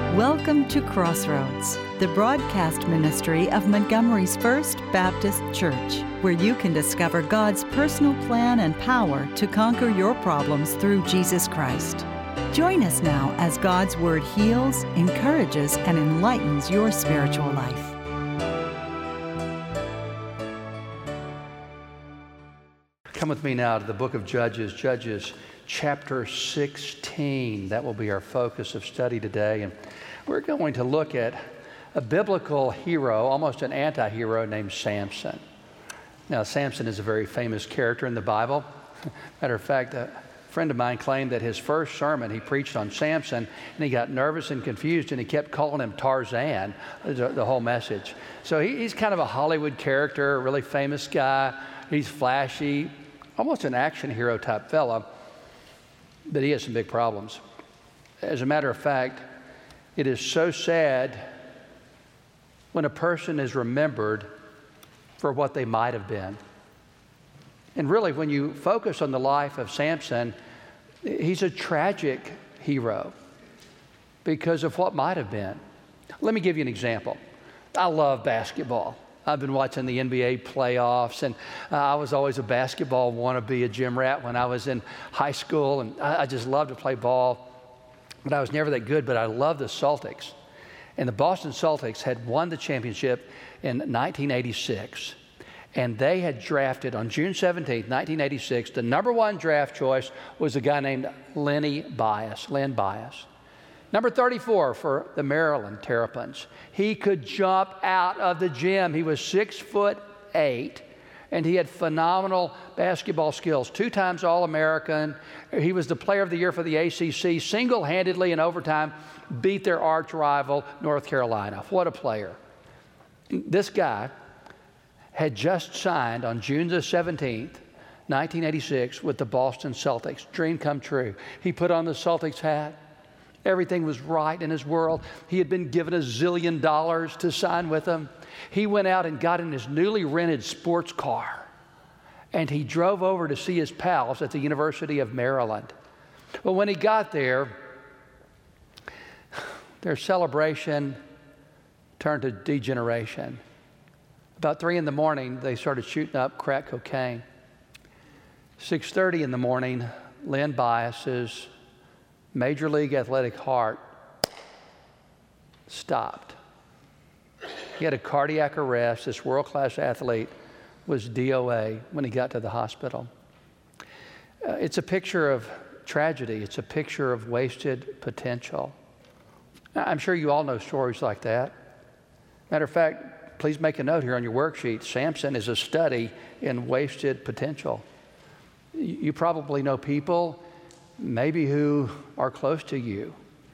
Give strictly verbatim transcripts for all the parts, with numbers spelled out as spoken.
Welcome to Crossroads, the broadcast ministry of Montgomery's First Baptist Church, where you can discover God's personal plan and power to conquer your problems through Jesus Christ. Join us now as God's Word heals, encourages, and enlightens your spiritual life. Come with me now to the book of Judges, Judges chapter sixteen. That will be our focus of study today. And we're going to look at a biblical hero, almost an anti-hero named Samson. Now, Samson is a very famous character in the Bible. Matter of fact, a friend of mine claimed that his first sermon he preached on Samson, and he got nervous and confused, and he kept calling him Tarzan, the, the whole message. So he, he's kind of a Hollywood character, a really famous guy. He's flashy, almost an action hero type fella, but he has some big problems. As a matter of fact, it is so sad when a person is remembered for what they might have been. And really, when you focus on the life of Samson, he's a tragic hero because of what might have been. Let me give you an example. I love basketball. I've been watching the N B A playoffs, and uh, I was always a basketball wannabe, a gym rat when I was in high school, and I, I just loved to play ball, but I was never that good, but I loved the Celtics. And the Boston Celtics had won the championship in nineteen eighty-six, and they had drafted on June seventeenth, nineteen eighty-six, the number one draft choice was a guy named Lenny Bias, Len Bias. Number thirty-four for the Maryland Terrapins. He could jump out of the gym. He was six foot eight, and he had phenomenal basketball skills. Two times All-American. He was the player of the year for the A C C, single-handedly in overtime, beat their arch rival, North Carolina. What a player. This guy had just signed on June the seventeenth, nineteen eighty-six, with the Boston Celtics. Dream come true. He put on the Celtics hat. Everything was right in his world. He had been given a zillion dollars to sign with them. He went out and got in his newly rented sports car, and he drove over to see his pals at the University of Maryland. Well, when he got there, their celebration turned to degeneration. About three in the morning, they started shooting up crack cocaine. six thirty in the morning, Len Bias's Major League Athletic heart stopped. He had a cardiac arrest. This world-class athlete was D O A when he got to the hospital. Uh, it's a picture of tragedy. It's a picture of wasted potential. Now, I'm sure you all know stories like that. Matter of fact, please make a note here on your worksheet. Samson is a study in wasted potential. You, you probably know people maybe who are close to you.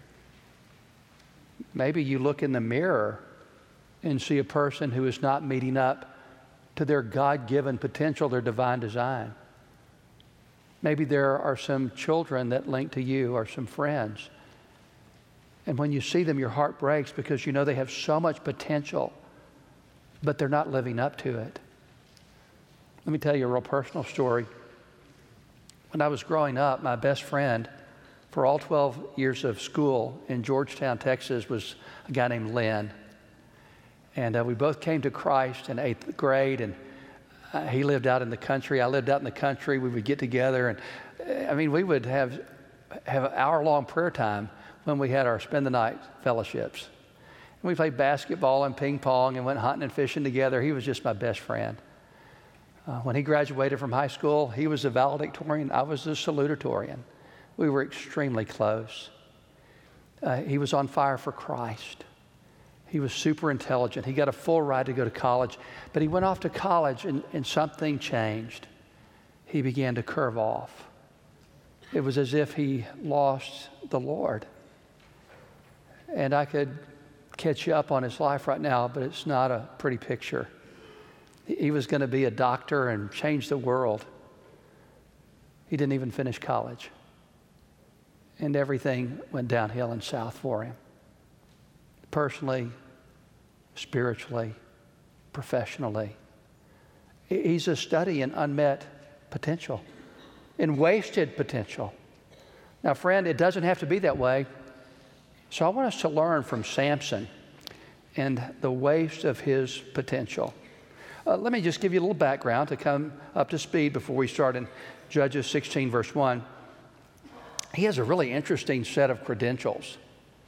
Maybe you look in the mirror and see a person who is not meeting up to their God-given potential, their divine design. Maybe there are some children that link to you or some friends. And when you see them, your heart breaks because you know they have so much potential, but they're not living up to it. Let me tell you a real personal story. When I was growing up, my best friend for all twelve years of school in Georgetown, Texas, was a guy named Len. And uh, we both came to Christ in eighth grade, and uh, he lived out in the country. I lived out in the country. We would get together, and uh, I mean, we would have, have an hour-long prayer time when we had our spend-the-night fellowships. And we played basketball and ping pong and went hunting and fishing together. He was just my best friend. Uh, when he graduated from high school, he was a valedictorian. I was a salutatorian. We were extremely close. Uh, he was on fire for Christ. He was super intelligent. He got a full ride to go to college, but he went off to college and, and something changed. He began to curve off. It was as if he lost the Lord. And I could catch you up on his life right now, but it's not a pretty picture. He was going to be a doctor and change the world. He didn't even finish college. And everything went downhill and south for him. Personally, spiritually, professionally. He's a study in unmet potential, in wasted potential. Now, friend, it doesn't have to be that way. So I want us to learn from Samson and the waste of his potential. Uh, let me just give you a little background to come up to speed before we start in Judges sixteen, verse one. He has a really interesting set of credentials.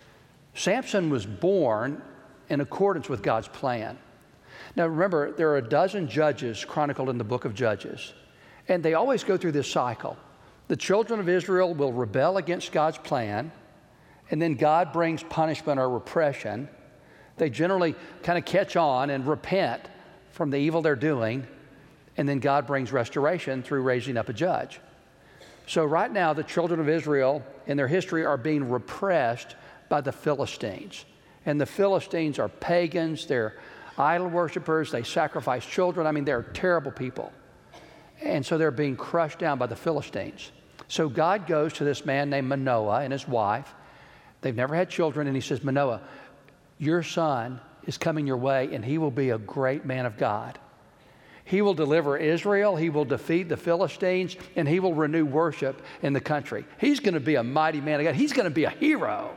Samson was born in accordance with God's plan. Now remember, there are a dozen judges chronicled in the book of Judges, and they always go through this cycle. The children of Israel will rebel against God's plan, and then God brings punishment or repression. They generally kind of catch on and repent from the evil they're doing, and then God brings restoration through raising up a judge. So right now, the children of Israel in their history are being repressed by the Philistines. And the Philistines are pagans, they're idol worshipers, they sacrifice children. I mean, they're terrible people. And so they're being crushed down by the Philistines. So God goes to this man named Manoah and his wife. They've never had children, and he says, Manoah, your son is coming your way, and he will be a great man of God. He will deliver Israel, he will defeat the Philistines, and he will renew worship in the country. He's going to be a mighty man of God. He's going to be a hero.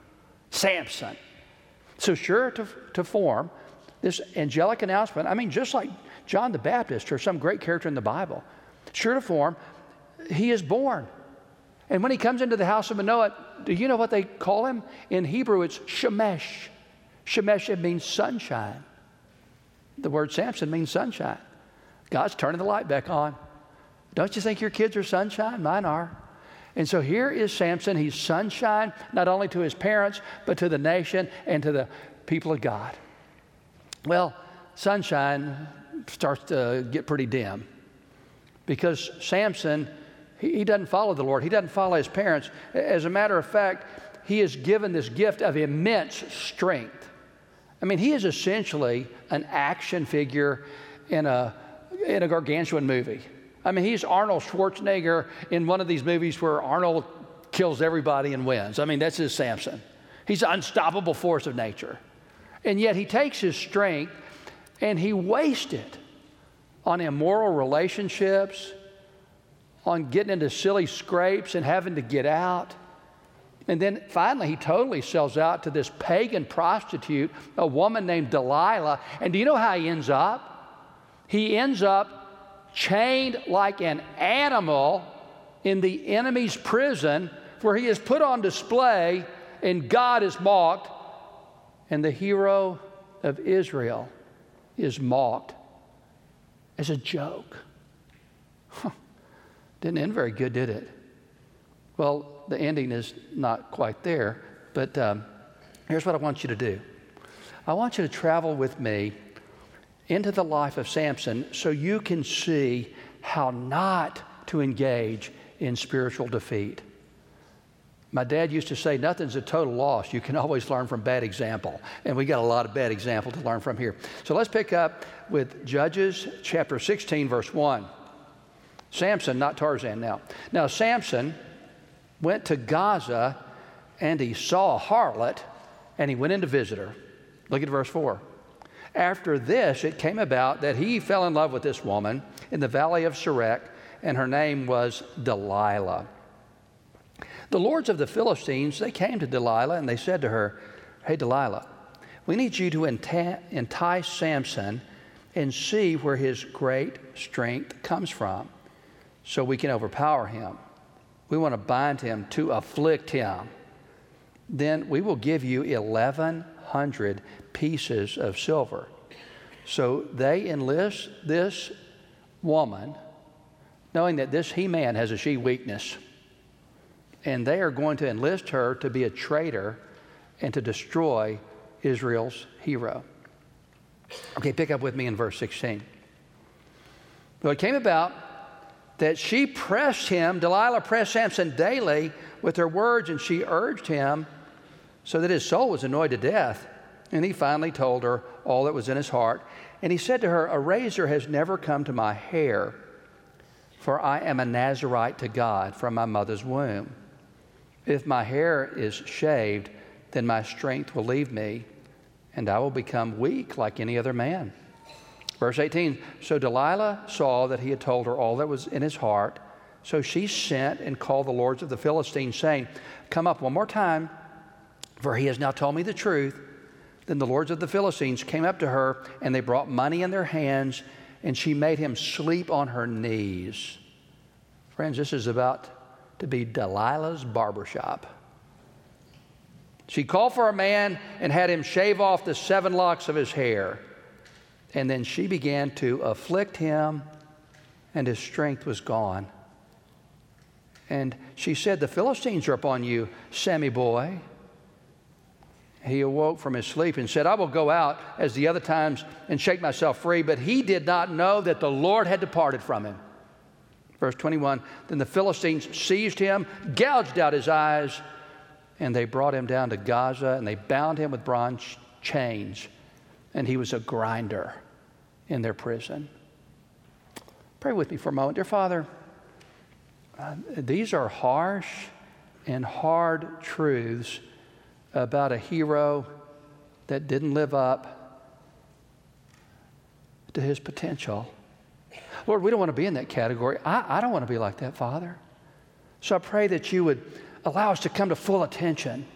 Samson. So sure to, to form this angelic announcement, I mean, just like John the Baptist or some great character in the Bible, sure to form, he is born. And when he comes into the house of Manoah, do you know what they call him? In Hebrew, it's Shemesh. Shemesh, it means sunshine. The word Samson means sunshine. God's turning the light back on. Don't you think your kids are sunshine? Mine are. And so here is Samson. He's sunshine, not only to his parents, but to the nation and to the people of God. Well, sunshine starts to get pretty dim because Samson, he, he doesn't follow the Lord. He doesn't follow his parents. As a matter of fact, he is given this gift of immense strength. I mean, he is essentially an action figure in a, in a gargantuan movie. I mean, he's Arnold Schwarzenegger in one of these movies where Arnold kills everybody and wins. I mean, that's his Samson. He's an unstoppable force of nature. And yet he takes his strength and he wastes it on immoral relationships, on getting into silly scrapes and having to get out. And then finally he totally sells out to this pagan prostitute, a woman named Delilah. And do you know how he ends up? He ends up chained like an animal in the enemy's prison, where he is put on display and God is mocked, and the hero of Israel is mocked as a joke. Huh. Didn't end very good, did it? Well, the ending is not quite there, but um, here's what I want you to do. I want you to travel with me into the life of Samson so you can see how not to engage in spiritual defeat. My dad used to say, nothing's a total loss. You can always learn from bad example. And we got a lot of bad example to learn from here. So let's pick up with Judges chapter sixteen, verse one. Samson, not Tarzan now. Now, Samson went to Gaza, and he saw a harlot, and he went in to visit her. Look at verse four. After this, it came about that he fell in love with this woman in the valley of Sorek, and her name was Delilah. The lords of the Philistines, they came to Delilah, and they said to her, hey, Delilah, we need you to entice Samson and see where his great strength comes from, so we can overpower him. We want to bind him to afflict him. Then we will give you eleven hundred pieces of silver. So they enlist this woman, knowing that this he-man has a she weakness, and they are going to enlist her to be a traitor and to destroy Israel's hero. Okay, pick up with me in verse sixteen. So it came about that she pressed him, Delilah pressed Samson daily with her words, and she urged him so that his soul was annoyed to death. And he finally told her all that was in his heart. And he said to her, a razor has never come to my hair, for I am a Nazirite to God from my mother's womb. If my hair is shaved, then my strength will leave me, and I will become weak like any other man. Verse eighteen, so Delilah saw that he had told her all that was in his heart. So she sent and called the lords of the Philistines, saying, come up one more time, for he has now told me the truth. Then the lords of the Philistines came up to her, and they brought money in their hands, and she made him sleep on her knees. Friends, this is about to be Delilah's barbershop. She called for a man and had him shave off the seven locks of his hair. And then she began to afflict him, and his strength was gone. And she said, the Philistines are upon you, Sammy boy. He awoke from his sleep and said, I will go out as the other times and shake myself free. But he did not know that the Lord had departed from him. Verse twenty-one, then the Philistines seized him, gouged out his eyes, and they brought him down to Gaza, and they bound him with bronze chains, and he was a grinder in their prison. Pray with me for a moment. Dear Father, uh, these are harsh and hard truths about a hero that didn't live up to his potential. Lord, we don't want to be in that category. I, I don't want to be like that, Father. So I pray that you would allow us to come to full attention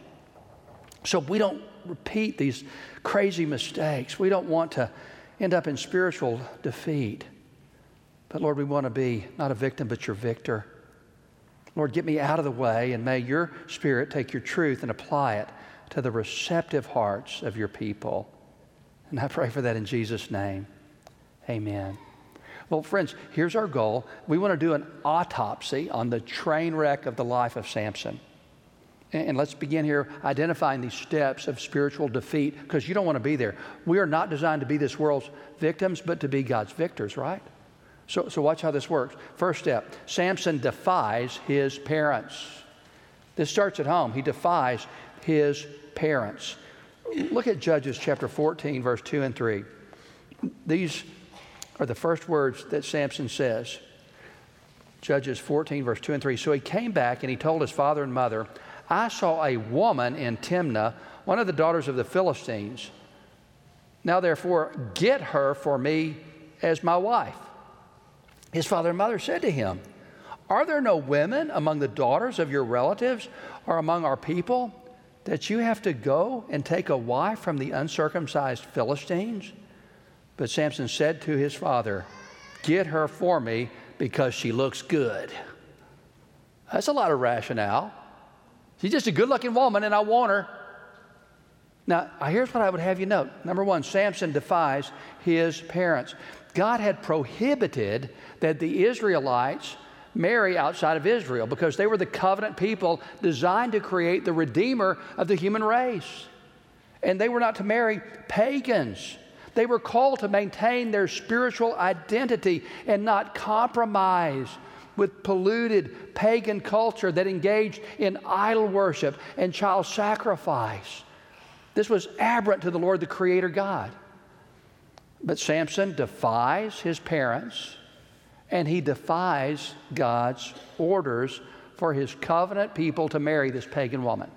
so we don't repeat these crazy mistakes. We don't want to end up in spiritual defeat. But Lord, we want to be not a victim, but your victor. Lord, get me out of the way, and may your Spirit take your truth and apply it to the receptive hearts of your people. And I pray for that in Jesus' name. Amen. Well, friends, here's our goal. We want to do an autopsy on the train wreck of the life of Samson. And let's begin here identifying these steps of spiritual defeat, because you don't want to be there. We are not designed to be this world's victims, but to be God's victors, right? So, so watch how this works. First step, Samson defies his parents. This starts at home. He defies his parents. Look at Judges chapter fourteen, verse two and three. These are the first words that Samson says. Judges fourteen, verse two and three. So he came back and he told his father and mother, I saw a woman in Timnah, one of the daughters of the Philistines. Now therefore, get her for me as my wife. His father and mother said to him, are there no women among the daughters of your relatives or among our people that you have to go and take a wife from the uncircumcised Philistines? But Samson said to his father, get her for me because she looks good. That's a lot of rationale. She's just a good-looking woman, and I want her. Now, here's what I would have you note. Number one, Samson defies his parents. God had prohibited that the Israelites marry outside of Israel because they were the covenant people designed to create the Redeemer of the human race. And they were not to marry pagans. They were called to maintain their spiritual identity and not compromise with polluted pagan culture that engaged in idol worship and child sacrifice. This was aberrant to the Lord, the Creator God. But Samson defies his parents, and he defies God's orders for his covenant people to marry this pagan woman.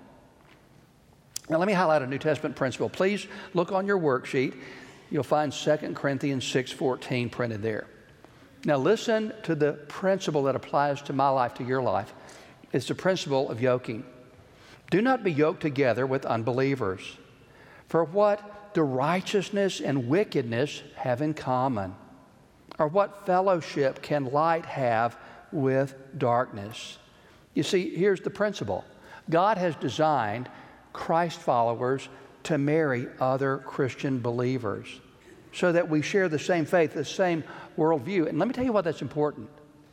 Now, let me highlight a New Testament principle. Please look on your worksheet. You'll find Second Corinthians six fourteen printed there. Now, listen to the principle that applies to my life, to your life. It's the principle of yoking. Do not be yoked together with unbelievers. For what do righteousness and wickedness have in common? Or what fellowship can light have with darkness? You see, here's the principle. God has designed Christ followers to marry other Christian believers so that we share the same faith, the same worldview. And let me tell you why that's important.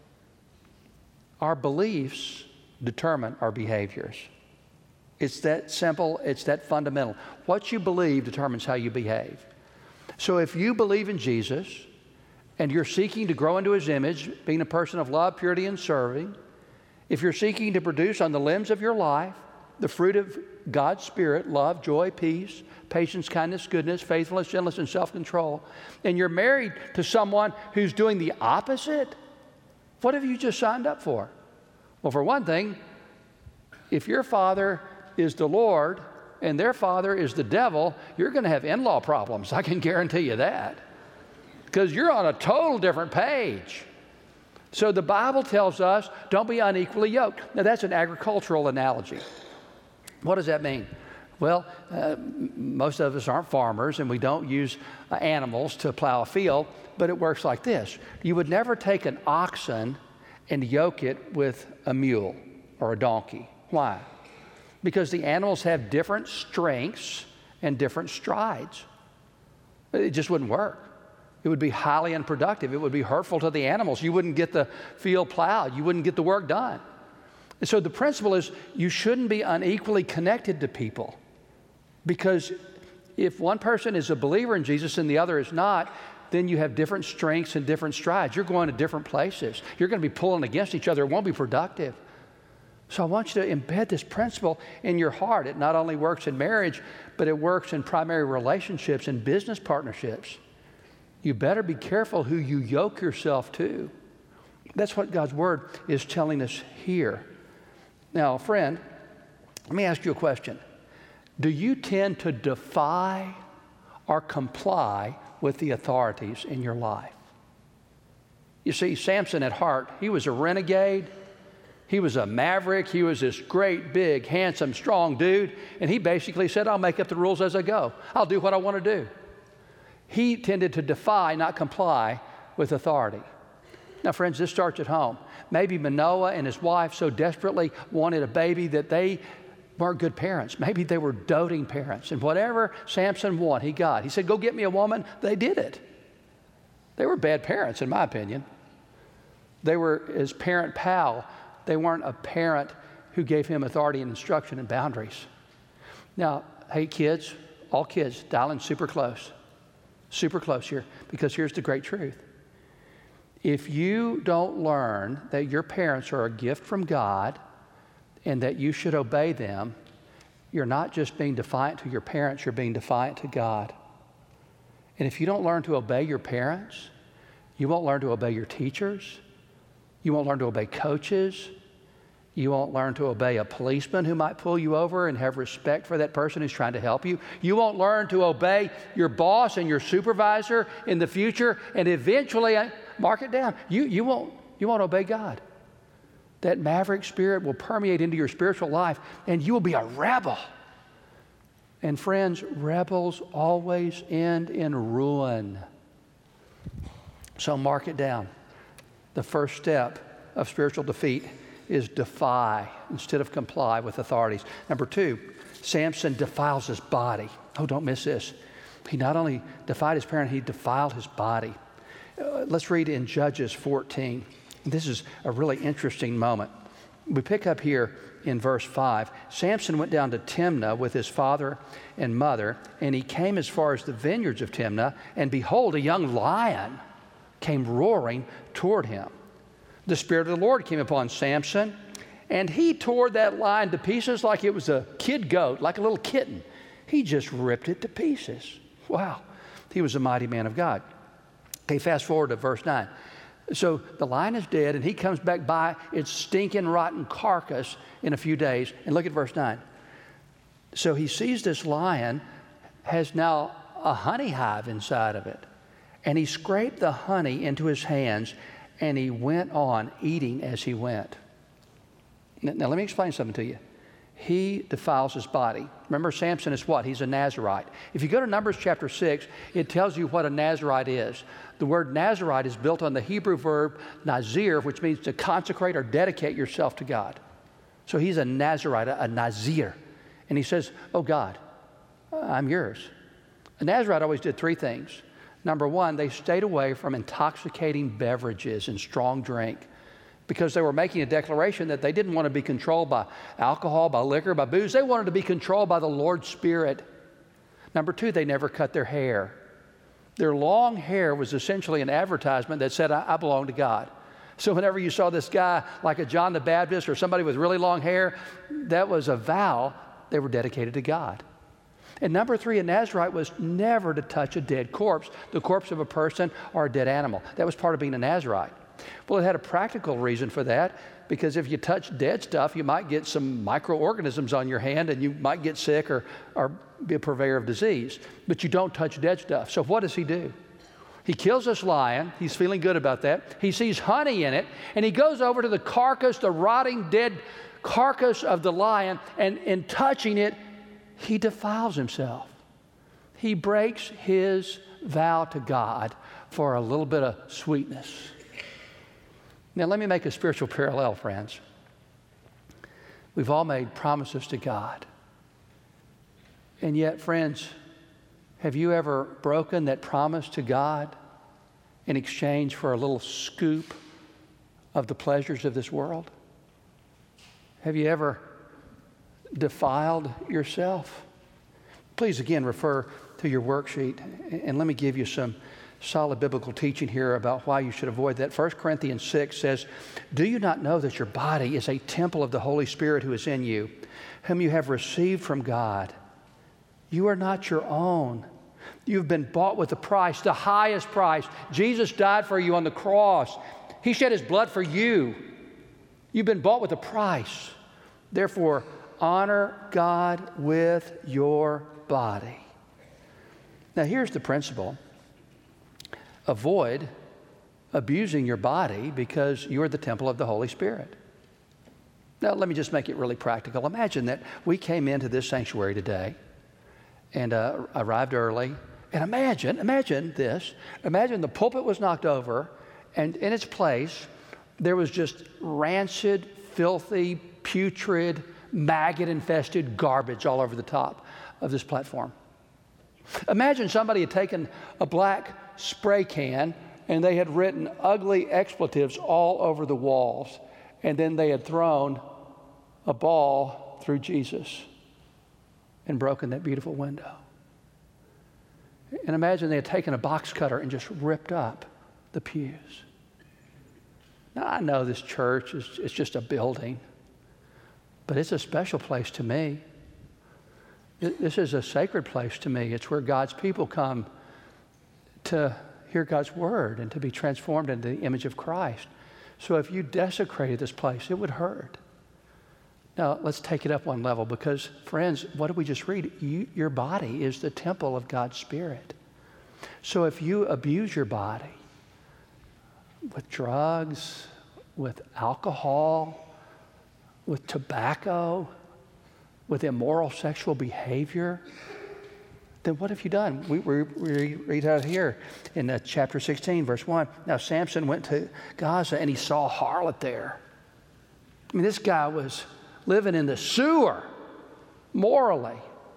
Our beliefs determine our behaviors. It's that simple, it's that fundamental. What you believe determines how you behave. So if you believe in Jesus and you're seeking to grow into his image, being a person of love, purity, and serving, if you're seeking to produce on the limbs of your life the fruit of God's Spirit, love, joy, peace, patience, kindness, goodness, faithfulness, gentleness, and self-control, and you're married to someone who's doing the opposite, what have you just signed up for? Well, for one thing, if your father is the Lord and their father is the devil, you're going to have in-law problems. I can guarantee you that. Because you're on a total different page. So the Bible tells us, don't be unequally yoked. Now, that's an agricultural analogy. What does that mean? Well, uh, most of us aren't farmers, and we don't use uh, animals to plow a field, but it works like this. You would never take an oxen and yoke it with a mule or a donkey. Why? Because the animals have different strengths and different strides. It just wouldn't work. It would be highly unproductive. It would be hurtful to the animals. You wouldn't get the field plowed. You wouldn't get the work done. And so the principle is you shouldn't be unequally connected to people, because if one person is a believer in Jesus and the other is not, then you have different strengths and different strides. You're going to different places. You're going to be pulling against each other. It won't be productive. So I want you to embed this principle in your heart. It not only works in marriage, but it works in primary relationships and business partnerships. You better be careful who you yoke yourself to. That's what God's Word is telling us here. Now, friend, let me ask you a question. Do you tend to defy or comply with the authorities in your life? You see, Samson at heart, he was a renegade. He was a maverick. He was this great, big, handsome, strong dude. And he basically said, I'll make up the rules as I go. I'll do what I want to do. He tended to defy, not comply with authority. Now, friends, this starts at home. Maybe Manoah and his wife so desperately wanted a baby that they weren't good parents. Maybe they were doting parents. And whatever Samson wanted, he got. He said, go get me a woman. They did it. They were bad parents, in my opinion. They were his parent pal. They weren't a parent who gave him authority and instruction and boundaries. Now, hey, kids, all kids, dial in super close. Super close here, because here's the great truth. If you don't learn that your parents are a gift from God and that you should obey them, you're not just being defiant to your parents, you're being defiant to God. And if you don't learn to obey your parents, you won't learn to obey your teachers, you won't learn to obey coaches, you won't learn to obey a policeman who might pull you over and have respect for that person who's trying to help you. You won't learn to obey your boss and your supervisor in the future, and eventually, mark it down, you, you, won't, you won't obey God. That maverick spirit will permeate into your spiritual life, and you will be a rebel. And friends, rebels always end in ruin. So mark it down. The first step of spiritual defeat is defy instead of comply with authorities. Number two, Samson defiles his body. Oh, don't miss this. He not only defied his parent, he defiled his body. Uh, let's read in Judges fourteen. This is a really interesting moment. We pick up here in verse five. Samson went down to Timnah with his father and mother, and he came as far as the vineyards of Timnah, and behold, a young lion came roaring toward him. The Spirit of the Lord came upon Samson, and he tore that lion to pieces like it was a kid goat, like a little kitten. He just ripped it to pieces. Wow. He was a mighty man of God. Okay, fast forward to verse nine. So the lion is dead, and he comes back by its stinking, rotten carcass in a few days. And look at verse nine. So he sees this lion has now a honey hive inside of it. And he scraped the honey into his hands, and he went on eating as he went. Now, now let me explain something to you. He defiles his body. Remember, Samson is what? He's a Nazirite. If you go to Numbers chapter six, it tells you what a Nazirite is. The word Nazirite is built on the Hebrew verb nazir, which means to consecrate or dedicate yourself to God. So he's a Nazirite, a, a nazir. And he says, oh God, I'm yours. A Nazirite always did three things. Number one, they stayed away from intoxicating beverages and strong drink, because they were making a declaration that they didn't want to be controlled by alcohol, by liquor, by booze. They wanted to be controlled by the Lord's Spirit. Number two, they never cut their hair. Their long hair was essentially an advertisement that said, I, I belong to God. So whenever you saw this guy like a John the Baptist or somebody with really long hair, that was a vow they were dedicated to God. And number three, a Nazirite was never to touch a dead corpse, the corpse of a person or a dead animal. That was part of being a Nazirite. Well, it had a practical reason for that, because if you touch dead stuff, you might get some microorganisms on your hand and you might get sick or, or be a purveyor of disease. But you don't touch dead stuff. So what does he do? He kills this lion. He's feeling good about that. He sees honey in it, and he goes over to the carcass, the rotting dead carcass of the lion, and in touching it, he defiles himself. He breaks his vow to God for a little bit of sweetness. Now, let me make a spiritual parallel, friends. We've all made promises to God. And yet, friends, have you ever broken that promise to God in exchange for a little scoop of the pleasures of this world? Have you ever defiled yourself? Please, again, refer to your worksheet, and let me give you some solid biblical teaching here about why you should avoid that. First Corinthians six says, "Do you not know that your body is a temple of the Holy Spirit who is in you, whom you have received from God? You are not your own. You've been bought with a price, the highest price. Jesus died for you on the cross. He shed his blood for you. You've been bought with a price. Therefore, honor God with your body." Now, here's the principle. Avoid abusing your body because you're the temple of the Holy Spirit. Now, let me just make it really practical. Imagine that we came into this sanctuary today and uh, arrived early. And imagine, imagine this. Imagine the pulpit was knocked over, and in its place, there was just rancid, filthy, putrid, maggot-infested garbage all over the top of this platform. Imagine somebody had taken a black spray can and they had written ugly expletives all over the walls, and then they had thrown a ball through Jesus and broken that beautiful window. And imagine they had taken a box cutter and just ripped up the pews. Now, I know this church is it's just a building, but it's a special place to me. This is a sacred place to me. It's where God's people come to hear God's word and to be transformed into the image of Christ. So if you desecrated this place, it would hurt. Now, let's take it up one level, because, friends, what did we just read? You, your body is the temple of God's Spirit. So if you abuse your body with drugs, with alcohol, with tobacco, with immoral sexual behavior, then what have you done? We, we, we read out here in uh, chapter sixteen, verse one. Now, Samson went to Gaza and he saw a harlot there. I mean, this guy was living in the sewer morally.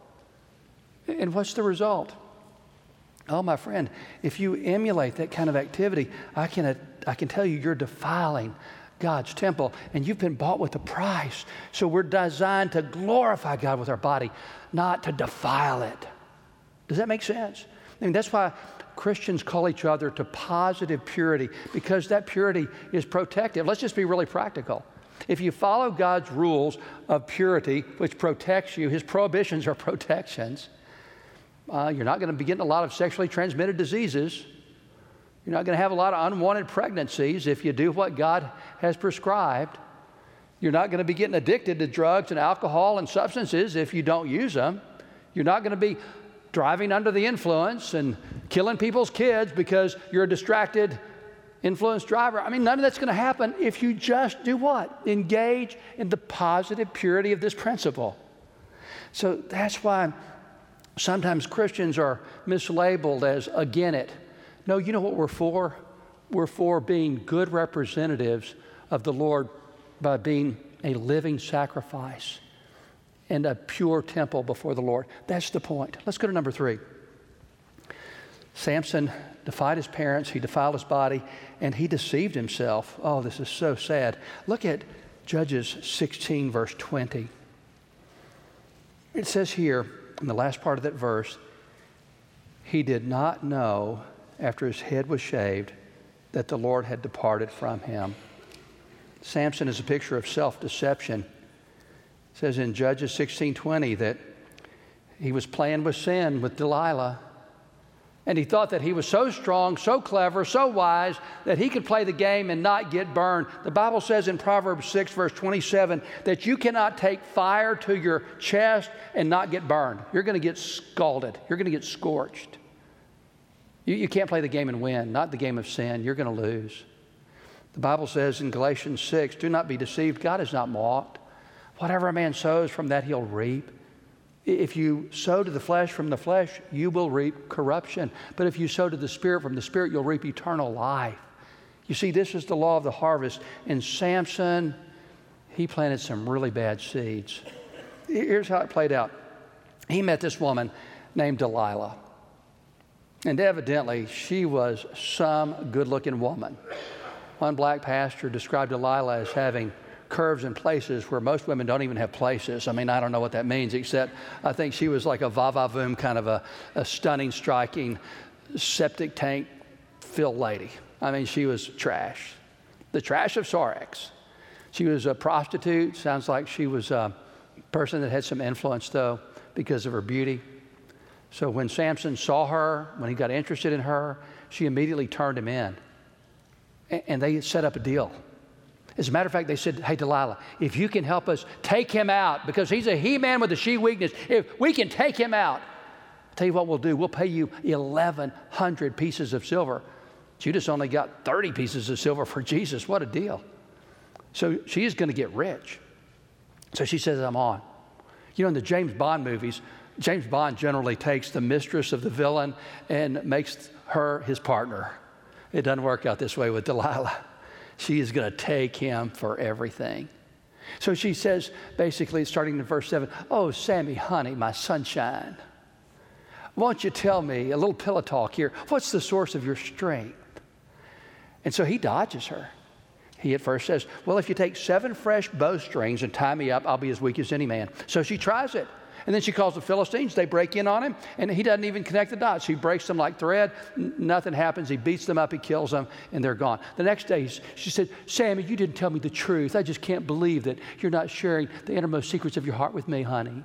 And what's the result? Oh, my friend, if you emulate that kind of activity, I can, uh, I can tell you you're defiling God's temple, and you've been bought with a price. So we're designed to glorify God with our body, not to defile it. Does that make sense? I mean, that's why Christians call each other to positive purity, because that purity is protective. Let's just be really practical. If you follow God's rules of purity, which protects you, his prohibitions are protections, uh, you're not going to be getting a lot of sexually transmitted diseases. You're not going to have a lot of unwanted pregnancies if you do what God has prescribed. You're not going to be getting addicted to drugs and alcohol and substances if you don't use them. You're not going to be driving under the influence and killing people's kids because you're a distracted, influenced driver. I mean, none of that's going to happen if you just do what? Engage in the positive purity of this principle. So that's why sometimes Christians are mislabeled as again it. No, you know what we're for? We're for being good representatives of the Lord by being a living sacrifice and a pure temple before the Lord. That's the point. Let's go to number three. Samson defied his parents, he defiled his body, and he deceived himself. Oh, this is so sad. Look at Judges sixteen, verse twenty. It says here, in the last part of that verse, he did not know after his head was shaved that the Lord had departed from him. Samson is a picture of self-deception. It says in Judges sixteen twenty that he was playing with sin with Delilah, and he thought that he was so strong, so clever, so wise that he could play the game and not get burned. The Bible says in Proverbs six, verse twenty-seven, that you cannot take fire to your chest and not get burned. You're going to get scalded. You're going to get scorched. You, you can't play the game and win, not the game of sin. You're going to lose. The Bible says in Galatians six, do not be deceived. God is not mocked. Whatever a man sows, from that he'll reap. If you sow to the flesh from the flesh, you will reap corruption. But if you sow to the Spirit from the Spirit, you'll reap eternal life. You see, this is the law of the harvest. And Samson, he planted some really bad seeds. Here's how it played out. He met this woman named Delilah. And evidently, she was some good-looking woman. One black pastor described Delilah as having curves in places where most women don't even have places. I mean, I don't know what that means, except I think she was like a va-va-voom kind of a, a stunning, striking, septic tank filled lady. I mean, she was trash. The trash of Sorex. She was a prostitute. Sounds like she was a person that had some influence, though, because of her beauty. So when Samson saw her, when he got interested in her, she immediately turned him in. And they set up a deal. As a matter of fact, they said, hey, Delilah, if you can help us take him out, because he's a he-man with a she-weakness, if we can take him out, I'll tell you what we'll do. We'll pay you eleven hundred pieces of silver. Judas only got thirty pieces of silver for Jesus. What a deal. So she is going to get rich. So she says, I'm on. You know, in the James Bond movies, James Bond generally takes the mistress of the villain and makes her his partner. It doesn't work out this way with Delilah. She is going to take him for everything. So she says, basically, starting in verse seven, oh, Sammy, honey, my sunshine, won't you tell me, a little pillow talk here, what's the source of your strength? And so he dodges her. He at first says, well, if you take seven fresh bowstrings and tie me up, I'll be as weak as any man. So she tries it. And then she calls the Philistines. They break in on him, and he doesn't even connect the dots. He breaks them like thread. N- nothing happens. He beats them up. He kills them, and they're gone. The next day, she said, Sammy, you didn't tell me the truth. I just can't believe that you're not sharing the innermost secrets of your heart with me, honey.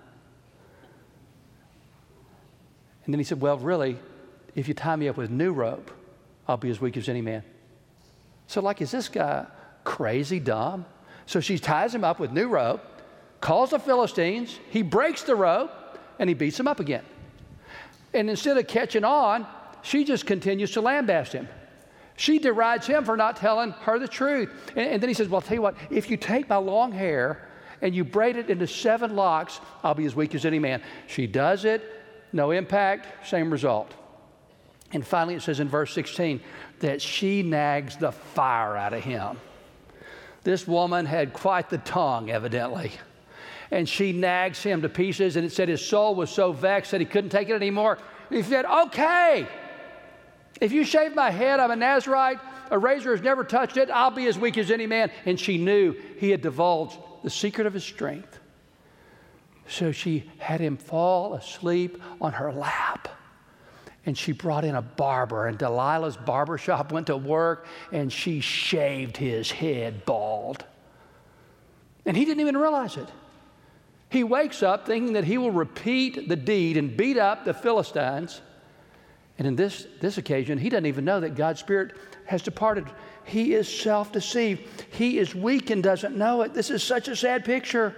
And then he said, well, really, if you tie me up with new rope, I'll be as weak as any man. So like, is this guy crazy dumb? So she ties him up with new rope, calls the Philistines, he breaks the rope, and he beats him up again. And instead of catching on, she just continues to lambaste him. She derides him for not telling her the truth. And, and then he says, well, I'll tell you what, if you take my long hair and you braid it into seven locks, I'll be as weak as any man. She does it, no impact, same result. And finally it says in verse sixteen that she nags the fire out of him. This woman had quite the tongue, evidently. And she nags him to pieces, and it said his soul was so vexed that he couldn't take it anymore. He said, okay, if you shave my head, I'm a Nazirite, a razor has never touched it, I'll be as weak as any man. And she knew he had divulged the secret of his strength. So she had him fall asleep on her lap. And she brought in a barber, and Delilah's barber shop went to work, and she shaved his head bald. And he didn't even realize it. He wakes up thinking that he will repeat the deed and beat up the Philistines. And in this, this occasion, he doesn't even know that God's Spirit has departed. He is self-deceived. He is weak and doesn't know it. This is such a sad picture.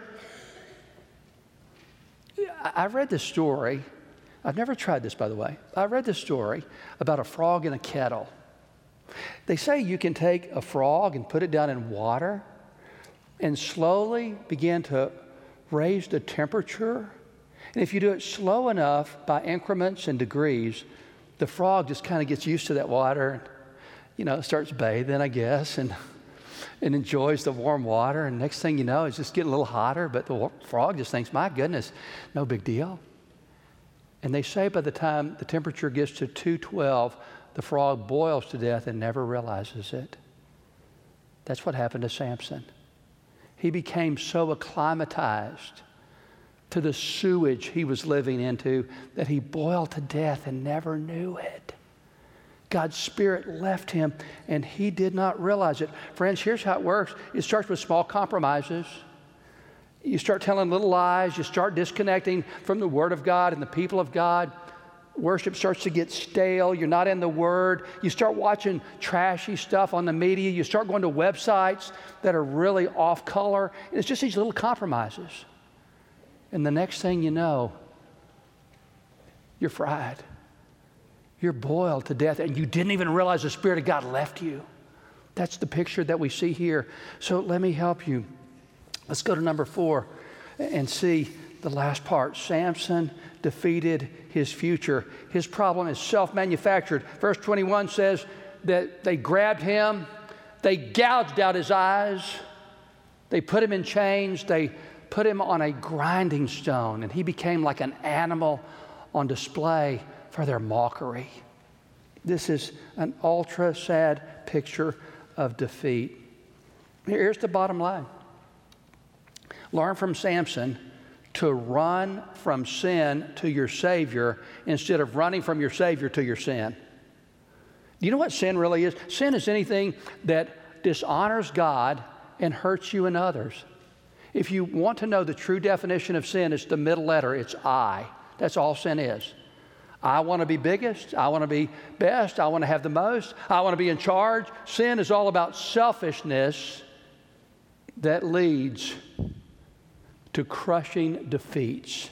I read this story. I've never tried this, by the way. I read this story about a frog in a kettle. They say you can take a frog and put it down in water and slowly begin to raise the temperature. And if you do it slow enough by increments and degrees, the frog just kind of gets used to that water and, you know, starts bathing, I guess, and, and enjoys the warm water. And next thing you know, it's just getting a little hotter, but the frog just thinks, my goodness, no big deal. And they say by the time the temperature gets to two twelve, the frog boils to death and never realizes it. That's what happened to Samson. He became so acclimatized to the sewage he was living into that he boiled to death and never knew it. God's Spirit left him and he did not realize it. Friends, here's how it works. It starts with small compromises. You start telling little lies. You start disconnecting from the Word of God and the people of God. Worship starts to get stale. You're not in the Word. You start watching trashy stuff on the media. You start going to websites that are really off color. And it's just these little compromises. And the next thing you know, you're fried. You're boiled to death, and you didn't even realize the Spirit of God left you. That's the picture that we see here. So let me help you. Let's go to number four and see the last part. Samson defeated his future. His problem is self-manufactured. Verse twenty-one says that they grabbed him, they gouged out his eyes, they put him in chains, they put him on a grinding stone, and he became like an animal on display for their mockery. This is an ultra sad picture of defeat. Here's the bottom line. Learn from Samson to run from sin to your Savior instead of running from your Savior to your sin. Do you know what sin really is? Sin is anything that dishonors God and hurts you and others. If you want to know the true definition of sin, it's the middle letter. It's I. That's all sin is. I want to be biggest. I want to be best. I want to have the most. I want to be in charge. Sin is all about selfishness that leads to crushing defeats.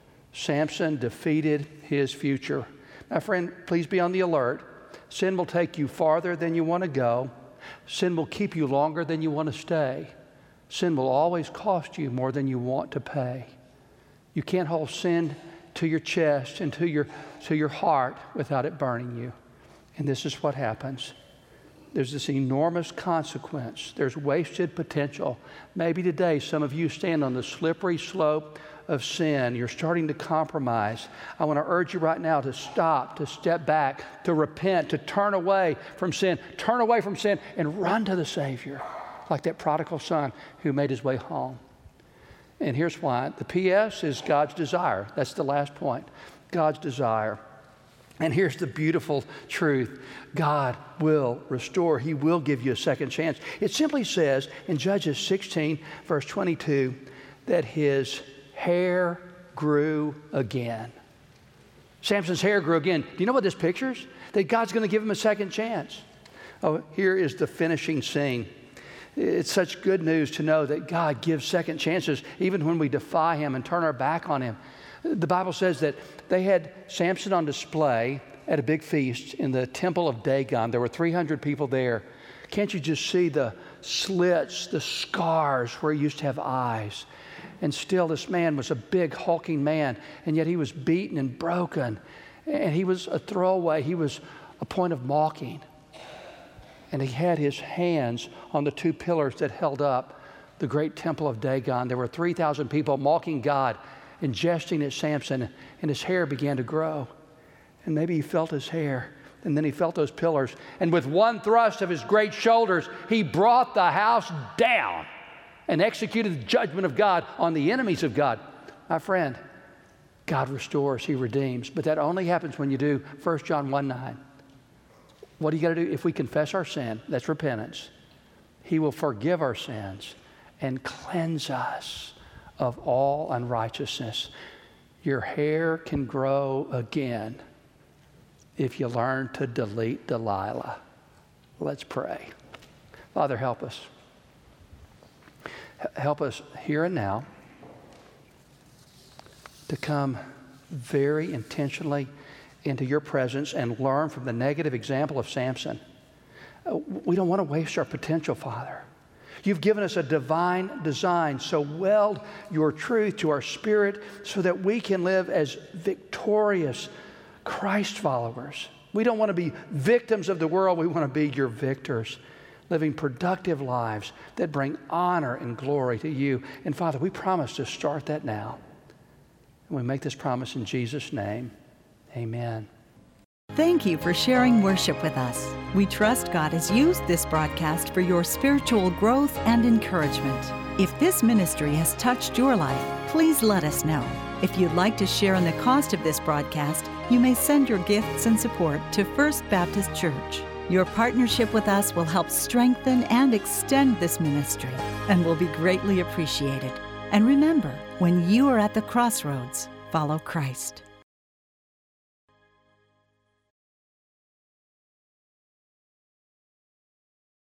Samson defeated his future. My friend, please be on the alert. Sin will take you farther than you want to go. Sin will keep you longer than you want to stay. Sin will always cost you more than you want to pay. You can't hold sin to your chest and to your, to your heart without it burning you. And this is what happens. There's this enormous consequence. There's wasted potential. Maybe today some of you stand on the slippery slope of sin. You're starting to compromise. I want to urge you right now to stop, to step back, to repent, to turn away from sin. Turn away from sin and run to the Savior, like that prodigal son who made his way home. And here's why. The P S is God's desire. That's the last point. God's desire. And here's the beautiful truth. God will restore. He will give you a second chance. It simply says in Judges sixteen, verse twenty-two, that his hair grew again. Samson's hair grew again. Do you know what this pictures? That God's going to give him a second chance. Oh, here is the finishing scene. It's such good news to know that God gives second chances even when we defy him and turn our back on him. The Bible says that they had Samson on display at a big feast in the temple of Dagon. There were three hundred people there. Can't you just see the slits, the scars where he used to have eyes? And still this man was a big hulking man, and yet he was beaten and broken. And he was a throwaway. He was a point of mocking. And he had his hands on the two pillars that held up the great temple of Dagon. There were three thousand people mocking God and jesting at Samson, and his hair began to grow. And maybe he felt his hair, and then he felt those pillars. And with one thrust of his great shoulders, he brought the house down and executed the judgment of God on the enemies of God. My friend, God restores, he redeems. But that only happens when you do First John one nine. What do you got to do? If we confess our sin, that's repentance, he will forgive our sins and cleanse us of all unrighteousness. Your hair can grow again if you learn to delete Delilah. Let's pray. Father, help us. Help us here and now to come very intentionally into your presence and learn from the negative example of Samson. We don't want to waste our potential, Father. You've given us a divine design, so weld your truth to our spirit so that we can live as victorious Christ followers. We don't want to be victims of the world. We want to be your victors, living productive lives that bring honor and glory to you. And Father, we promise to start that now. And we make this promise in Jesus' name. Amen. Thank you for sharing worship with us. We trust God has used this broadcast for your spiritual growth and encouragement. If this ministry has touched your life, please let us know. If you'd like to share in the cost of this broadcast, you may send your gifts and support to First Baptist Church. Your partnership with us will help strengthen and extend this ministry and will be greatly appreciated. And remember, when you are at the crossroads, follow Christ.